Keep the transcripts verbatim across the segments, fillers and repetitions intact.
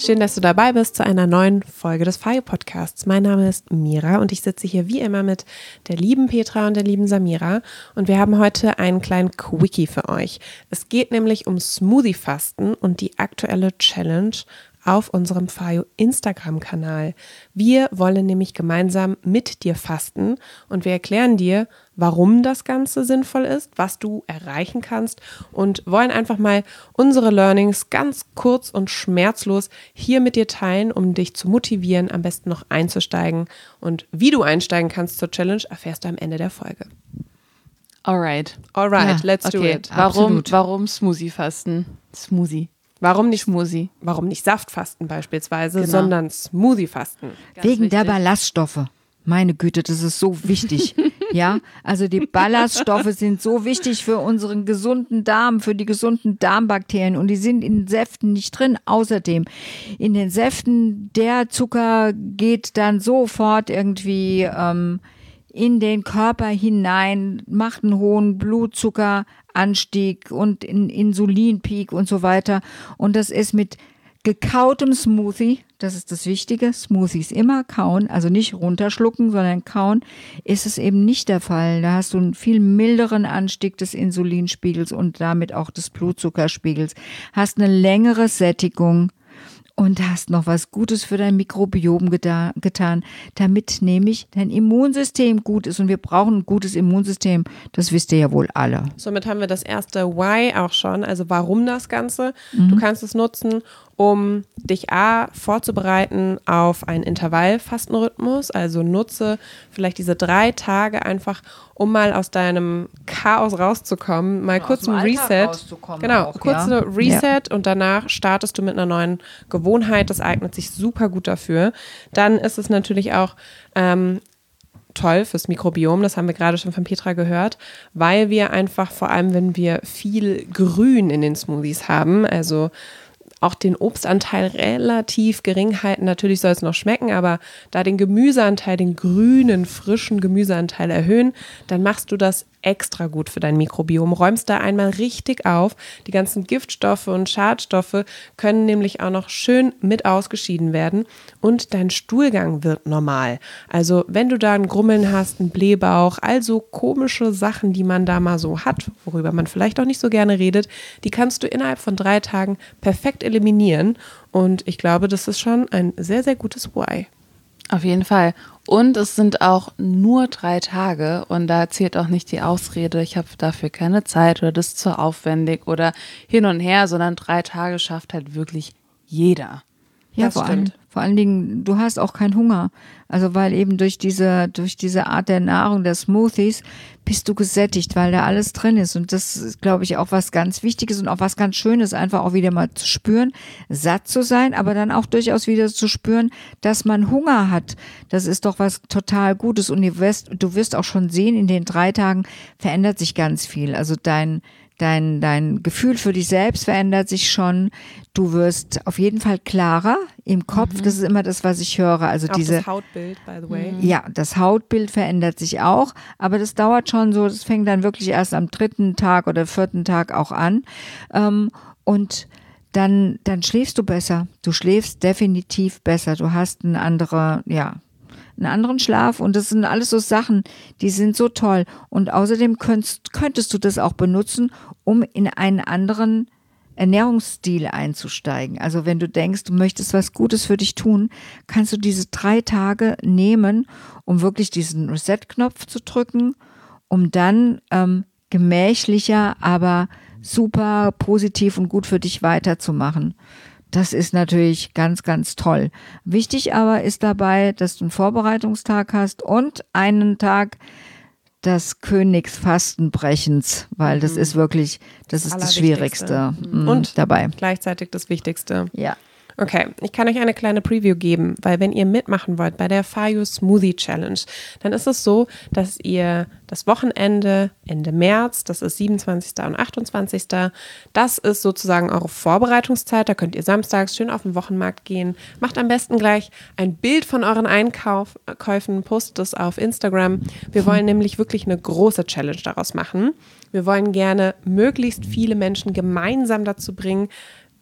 Schön, dass du dabei bist zu einer neuen Folge des Fayo Podcasts. Mein Name ist Mira und ich sitze hier wie immer mit der lieben Petra und der lieben Samira und wir haben heute einen kleinen Quickie für euch. Es geht nämlich um Smoothie-Fasten und die aktuelle Challenge auf unserem Fayo Instagram-Kanal. Wir wollen nämlich gemeinsam mit dir fasten und wir erklären dir, warum das Ganze sinnvoll ist, was du erreichen kannst und wollen einfach mal unsere Learnings ganz kurz und schmerzlos hier mit dir teilen, um dich zu motivieren, am besten noch einzusteigen. Und wie du einsteigen kannst zur Challenge, erfährst du am Ende der Folge. Alright. Alright, ja, let's okay. do it. Warum, warum Smoothie-Fasten? Smoothie. Warum nicht Smoothie? Warum nicht Saftfasten beispielsweise, Genau. sondern Smoothie-Fasten? Ganz Wegen wichtig. der Ballaststoffe. Meine Güte, das ist so wichtig. Ja, also die Ballaststoffe sind so wichtig für unseren gesunden Darm, für die gesunden Darmbakterien und die sind in den Säften nicht drin. Außerdem in den Säften, der Zucker geht dann sofort irgendwie ähm, in den Körper hinein, macht einen hohen Blutzuckeranstieg und einen Insulinpeak und so weiter. Und das ist mit gekautem Smoothie, das ist das Wichtige, Smoothies immer kauen, also nicht runterschlucken, sondern kauen, ist es eben nicht der Fall. Da hast du einen viel milderen Anstieg des Insulinspiegels und damit auch des Blutzuckerspiegels, hast eine längere Sättigung und hast noch was Gutes für dein Mikrobiom geta- getan, damit nämlich dein Immunsystem gut ist und wir brauchen ein gutes Immunsystem, das wisst ihr ja wohl alle. Somit haben wir das erste Why auch schon, also warum das Ganze. Mhm. Du kannst es nutzen, um dich A, vorzubereiten auf einen Intervallfastenrhythmus, also nutze vielleicht diese drei Tage einfach, um mal aus deinem Chaos rauszukommen, mal Und kurz aus dem ein Alltag Reset. rauszukommen Genau, auch, kurz ja. eine Reset und danach startest du mit einer neuen Gewohnheit, das eignet sich super gut dafür. Dann ist es natürlich auch ähm, toll fürs Mikrobiom, das haben wir gerade schon von Petra gehört, weil wir einfach, vor allem wenn wir viel Grün in den Smoothies haben, also auch den Obstanteil relativ gering halten. Natürlich soll es noch schmecken, aber da den Gemüseanteil, den grünen, frischen Gemüseanteil erhöhen, dann machst du das extra gut für dein Mikrobiom. Räumst da einmal richtig auf. Die ganzen Giftstoffe und Schadstoffe können nämlich auch noch schön mit ausgeschieden werden und dein Stuhlgang wird normal. Also wenn du da ein Grummeln hast, einen Blähbauch, also komische Sachen, die man da mal so hat, worüber man vielleicht auch nicht so gerne redet, die kannst du innerhalb von drei Tagen perfekt eliminieren und ich glaube, das ist schon ein sehr, sehr gutes Why. Auf jeden Fall. Und es sind auch nur drei Tage und da zählt auch nicht die Ausrede, ich habe dafür keine Zeit oder das ist zu aufwendig oder hin und her, sondern drei Tage schafft halt wirklich jeder. Ja, Das vor, stimmt. allem, vor allen Dingen, du hast auch keinen Hunger. Also weil eben durch diese, durch diese Art der Nahrung, der Smoothies, bist du gesättigt, weil da alles drin ist. Und das ist, glaube ich, auch was ganz Wichtiges und auch was ganz Schönes, einfach auch wieder mal zu spüren, satt zu sein, aber dann auch durchaus wieder zu spüren, dass man Hunger hat. Das ist doch was total Gutes. Und du wirst, du wirst auch schon sehen, in den drei Tagen verändert sich ganz viel. Also dein Dein, dein Gefühl für dich selbst verändert sich schon. Du wirst auf jeden Fall klarer im Kopf. Mhm. Das ist immer das, was ich höre. Also Auch diese, das Hautbild, by the way. ja, das Hautbild verändert sich auch. Aber das dauert schon so. Das fängt dann wirklich erst am dritten Tag oder vierten Tag auch an. Ähm, und dann, dann schläfst du besser. Du schläfst definitiv besser. Du hast eine andere, ja, einen anderen Schlaf und das sind alles so Sachen, die sind so toll und außerdem könntest, könntest du das auch benutzen, um in einen anderen Ernährungsstil einzusteigen. Also wenn du denkst, du möchtest was Gutes für dich tun, kannst du diese drei Tage nehmen, um wirklich diesen Reset-Knopf zu drücken, um dann ähm, gemächlicher, aber super positiv und gut für dich weiterzumachen. Das ist natürlich ganz, ganz toll. Wichtig aber ist dabei, dass du einen Vorbereitungstag hast und einen Tag des Königsfastenbrechens, weil das ist wirklich, das ist das Schwierigste mhm. und dabei. Gleichzeitig das Wichtigste. Ja. Okay, ich kann euch eine kleine Preview geben, weil wenn ihr mitmachen wollt bei der Fayo Smoothie Challenge, dann ist es so, dass ihr das Wochenende Ende März, das ist siebenundzwanzigsten und achtundzwanzigsten Das ist sozusagen eure Vorbereitungszeit, da könnt ihr samstags schön auf den Wochenmarkt gehen, macht am besten gleich ein Bild von euren Einkäufen, postet es auf Instagram. Wir wollen nämlich wirklich eine große Challenge daraus machen. Wir wollen gerne möglichst viele Menschen gemeinsam dazu bringen,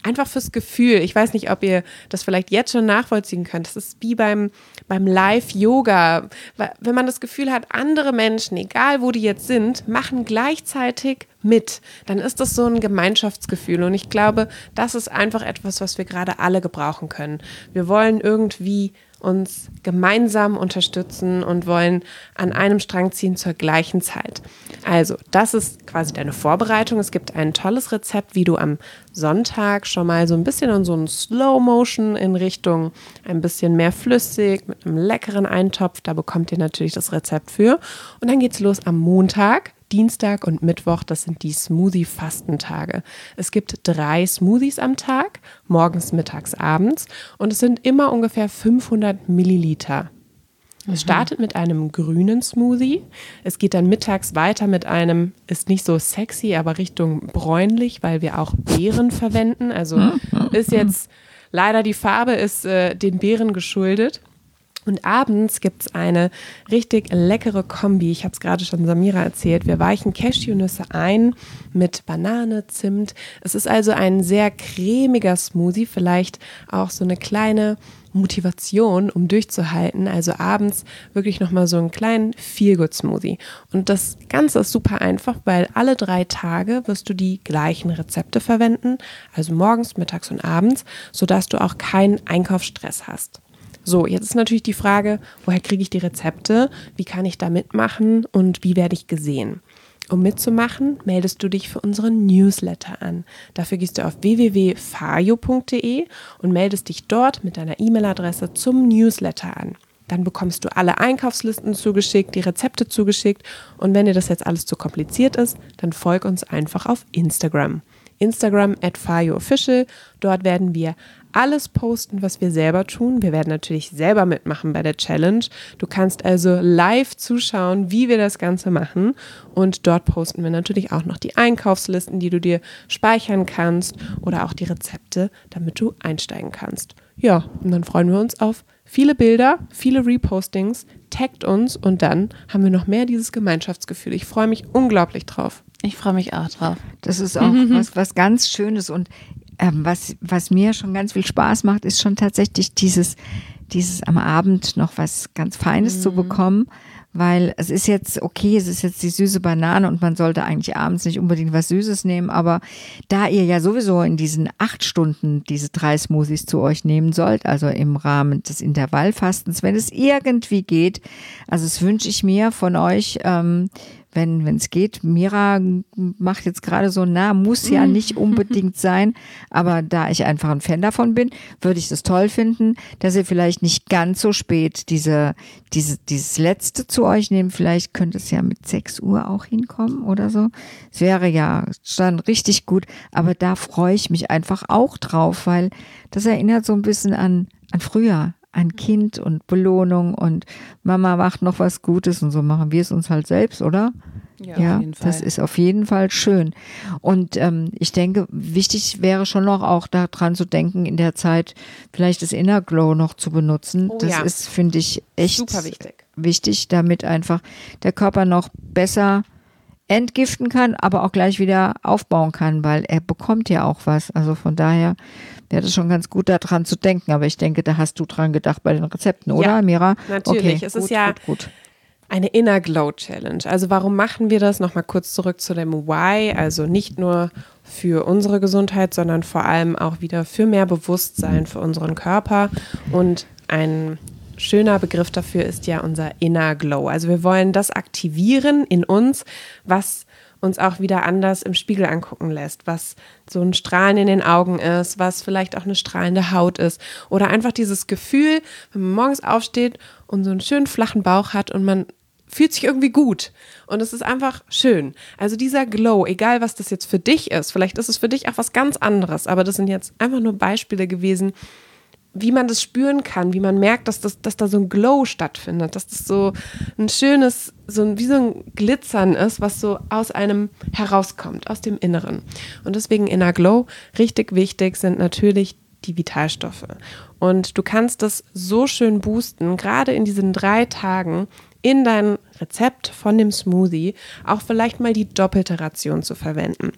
einfach fürs Gefühl. Ich weiß nicht, ob ihr das vielleicht jetzt schon nachvollziehen könnt. Das ist wie beim, beim Live-Yoga. Wenn man das Gefühl hat, andere Menschen, egal wo die jetzt sind, machen gleichzeitig mit, dann ist das so ein Gemeinschaftsgefühl. Und ich glaube, das ist einfach etwas, was wir gerade alle gebrauchen können. Wir wollen irgendwie uns gemeinsam unterstützen und wollen an einem Strang ziehen zur gleichen Zeit. Also, das ist quasi deine Vorbereitung. Es gibt ein tolles Rezept, wie du am Sonntag schon mal so ein bisschen in so einen Slow-Motion in Richtung ein bisschen mehr flüssig mit einem leckeren Eintopf. Da bekommt ihr natürlich das Rezept für. Und dann geht's los am Montag. Dienstag und Mittwoch, das sind die Smoothie-Fastentage. Es gibt drei Smoothies am Tag, morgens, mittags, abends und es sind immer ungefähr fünfhundert Milliliter. Es startet mit einem grünen Smoothie. Es geht dann mittags weiter mit einem, ist nicht so sexy, aber Richtung bräunlich, weil wir auch Beeren verwenden. Also ist jetzt, leider die Farbe ist äh, den Beeren geschuldet. Und abends gibt es eine richtig leckere Kombi. Ich habe es gerade schon Samira erzählt. Wir weichen Cashewnüsse ein mit Banane, Zimt. Es ist also ein sehr cremiger Smoothie, vielleicht auch so eine kleine Motivation, um durchzuhalten. Also abends wirklich nochmal so einen kleinen Feel-Good-Smoothie. Und das Ganze ist super einfach, weil alle drei Tage wirst du die gleichen Rezepte verwenden. Also morgens, mittags und abends, sodass du auch keinen Einkaufsstress hast. So, jetzt ist natürlich die Frage, woher kriege ich die Rezepte, wie kann ich da mitmachen und wie werde ich gesehen? Um mitzumachen, meldest du dich für unseren Newsletter an. Dafür gehst du auf w w w punkt fayo punkt d e und meldest dich dort mit deiner E-Mail-Adresse zum Newsletter an. Dann bekommst du alle Einkaufslisten zugeschickt, die Rezepte zugeschickt und wenn dir das jetzt alles zu kompliziert ist, dann folg uns einfach auf Instagram. Instagram at fayoofficial. Dort werden wir alles posten, was wir selber tun. Wir werden natürlich selber mitmachen bei der Challenge. Du kannst also live zuschauen, wie wir das Ganze machen. Und dort posten wir natürlich auch noch die Einkaufslisten, die du dir speichern kannst oder auch die Rezepte, damit du einsteigen kannst. Ja, und dann freuen wir uns auf viele Bilder, viele Repostings, taggt uns und dann haben wir noch mehr dieses Gemeinschaftsgefühl. Ich freue mich unglaublich drauf. Ich freue mich auch drauf. Das ist auch mhm. was, was ganz Schönes und ähm, was, was mir schon ganz viel Spaß macht, ist schon tatsächlich dieses, dieses am Abend noch was ganz Feines mhm. zu bekommen, weil es ist jetzt, okay, es ist jetzt die süße Banane und man sollte eigentlich abends nicht unbedingt was Süßes nehmen, aber da ihr ja sowieso in diesen acht Stunden diese drei Smoothies zu euch nehmen sollt, also im Rahmen des Intervallfastens, wenn es irgendwie geht, also das wünsche ich mir von euch, ähm, wenn wenn es geht. Mira macht jetzt gerade so, na, muss ja nicht unbedingt sein, aber da ich einfach ein Fan davon bin, würde ich das toll finden, dass ihr vielleicht nicht ganz so spät diese, diese dieses letzte zu euch nehmt. Vielleicht könnte es ja mit sechs Uhr auch hinkommen oder so. Es wäre ja dann richtig gut, aber da freue ich mich einfach auch drauf, weil das erinnert so ein bisschen an an früher. Ein Kind und Belohnung und Mama macht noch was Gutes und so machen wir es uns halt selbst, oder? Ja, ja, auf jeden Fall. Das ist auf jeden Fall schön. Und ähm, ich denke, wichtig wäre schon noch auch daran zu denken, in der Zeit vielleicht das Inner Glow noch zu benutzen. Oh, das ja. ist, finde ich, echt super wichtig. wichtig, damit einfach der Körper noch besser entgiften kann, aber auch gleich wieder aufbauen kann, weil er bekommt ja auch was. Also von daher wäre das schon ganz gut, daran zu denken. Aber ich denke, da hast du dran gedacht bei den Rezepten, oder, ja, Mira? Natürlich. Okay, es gut, ist ja gut, gut. eine Inner Glow Challenge. Also warum machen wir das? Nochmal kurz zurück zu dem Why. Also nicht nur für unsere Gesundheit, sondern vor allem auch wieder für mehr Bewusstsein für unseren Körper. Und ein schöner Begriff dafür ist ja unser Inner Glow. Also wir wollen das aktivieren in uns, was uns auch wieder anders im Spiegel angucken lässt, was so ein Strahlen in den Augen ist, was vielleicht auch eine strahlende Haut ist oder einfach dieses Gefühl, wenn man morgens aufsteht und so einen schönen flachen Bauch hat und man fühlt sich irgendwie gut und es ist einfach schön. Also dieser Glow, egal was das jetzt für dich ist, vielleicht ist es für dich auch was ganz anderes, aber das sind jetzt einfach nur Beispiele gewesen, wie man das spüren kann, wie man merkt, dass, das, dass da so ein Glow stattfindet, dass das so ein schönes, so ein, wie so ein Glitzern ist, was so aus einem herauskommt, aus dem Inneren. Und deswegen Inner Glow, richtig wichtig sind natürlich die Vitalstoffe. Und du kannst das so schön boosten, gerade in diesen drei Tagen in dein Rezept von dem Smoothie, auch vielleicht mal die doppelte Ration zu verwenden.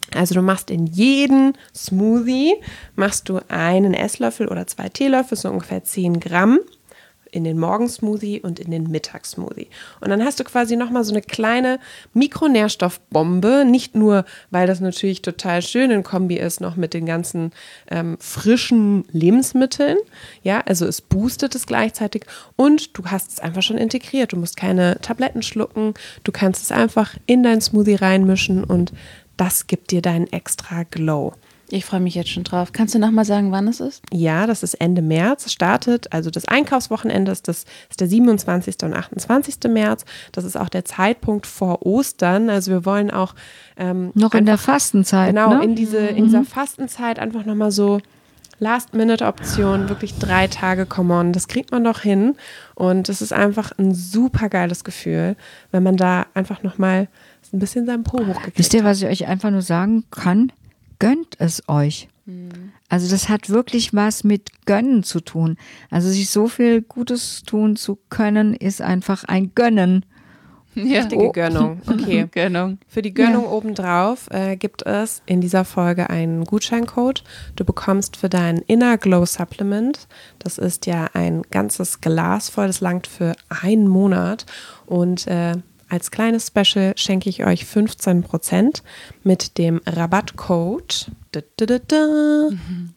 Also du machst in jeden Smoothie, machst du einen Esslöffel oder zwei Teelöffel, so ungefähr zehn Gramm in den Morgensmoothie und in den Mittagssmoothie. Und dann hast du quasi nochmal so eine kleine Mikronährstoffbombe, nicht nur, weil das natürlich total schön in Kombi ist, noch mit den ganzen ähm, frischen Lebensmitteln, ja, also es boostet es gleichzeitig und du hast es einfach schon integriert. Du musst keine Tabletten schlucken, du kannst es einfach in dein Smoothie reinmischen und das gibt dir deinen extra Glow. Ich freue mich jetzt schon drauf. Kannst du nochmal sagen, wann es ist? Ja, das ist Ende März. Es startet, also das Einkaufswochenende ist, das, ist der siebenundzwanzigsten und achtundzwanzigsten März. Das ist auch der Zeitpunkt vor Ostern. Also wir wollen auch ähm, Noch in der einfach- Fastenzeit, Genau, ne? in, diese, in dieser Fastenzeit einfach nochmal so Last-Minute-Option, wirklich drei Tage, come on, das kriegt man doch hin. Und es ist einfach ein super geiles Gefühl, wenn man da einfach nochmal ein bisschen seinen Po hochgekriegt Wisst ihr, hat. was ich euch einfach nur sagen kann? Gönnt es euch. Also das hat wirklich was mit Gönnen zu tun. Also sich so viel Gutes tun zu können, ist einfach ein Gönnen. Ja. Richtige Gönnung. Okay. Gönnung. Für die Gönnung obendrauf äh, gibt es in dieser Folge einen Gutscheincode. Du bekommst für dein Inner Glow Supplement, das ist ja ein ganzes Glas voll, das langt für einen Monat und äh, als kleines Special schenke ich euch fünfzehn Prozent mit dem Rabattcode da, da, da, da,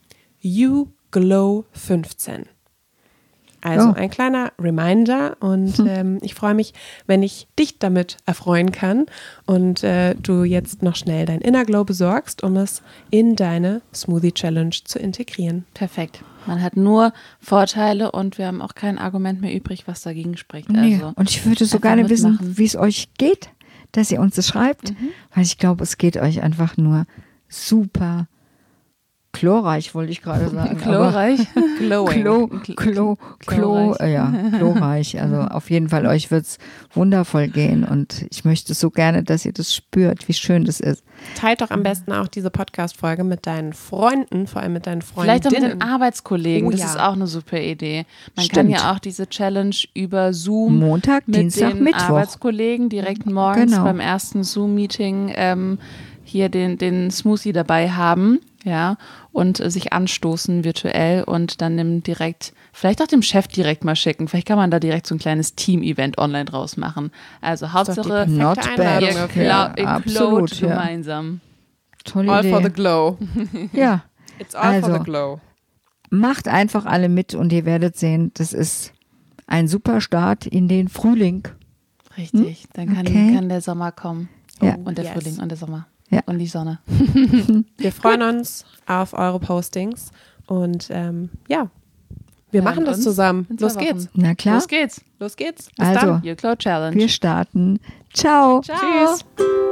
You Glow fünfzehn. Also Oh. ein kleiner Reminder und ähm, ich freue mich, wenn ich dich damit erfreuen kann und äh, du jetzt noch schnell dein Inner Glow besorgst, um es in deine Smoothie Challenge zu integrieren. Perfekt. Man hat nur Vorteile und wir haben auch kein Argument mehr übrig, was dagegen spricht. Nee. Also Und ich würde so einfach gerne wissen, mitmachen. wie es euch geht, dass ihr uns das schreibt, weil ich glaube, es geht euch einfach nur super chlorreich, wollte ich gerade sagen. Chlorreich. Glowing. Klo, Klo, Klo, Chlorreich. äh, ja, chlorreich. Also auf jeden Fall, euch wird es wundervoll gehen und ich möchte so gerne, dass ihr das spürt, wie schön das ist. Teilt doch am besten auch diese Podcast-Folge mit deinen Freunden, vor allem mit deinen Freundinnen. Vielleicht auch mit den Arbeitskollegen, Oh das ja. ist auch eine super Idee. Man Stimmt. kann ja auch diese Challenge über Zoom Montag, mit Dienstag, den Mittwoch. Arbeitskollegen direkt morgens Genau. beim ersten Zoom-Meeting ähm, hier den, den Smoothie dabei haben, ja, und äh, sich anstoßen virtuell und dann dem direkt, vielleicht auch dem Chef direkt mal schicken. Vielleicht kann man da direkt so ein kleines Team-Event online draus machen. Also doch Hauptsache, die perfekte Not Einladung ihr, bad. dafür. Ja, klau- ihr absolut, klaut ja. gemeinsam. Tolle All Idee. for the glow. Ja, It's all for Also. the glow. macht einfach alle mit und ihr werdet sehen, das ist ein super Start in den Frühling. Richtig, dann kann, Okay. kann der Sommer kommen. Ja. Und der Yes. Frühling und der Sommer. Ja. Und die Sonne. Wir freuen uns auf eure Postings und ähm, ja, wir Hören machen das uns zusammen. in zwei Los geht's. Wochen. Na klar, Los geht's. Los geht's. Bis Also. dann. Your Cloud Challenge. wir starten. Ciao. Ciao. Tschüss.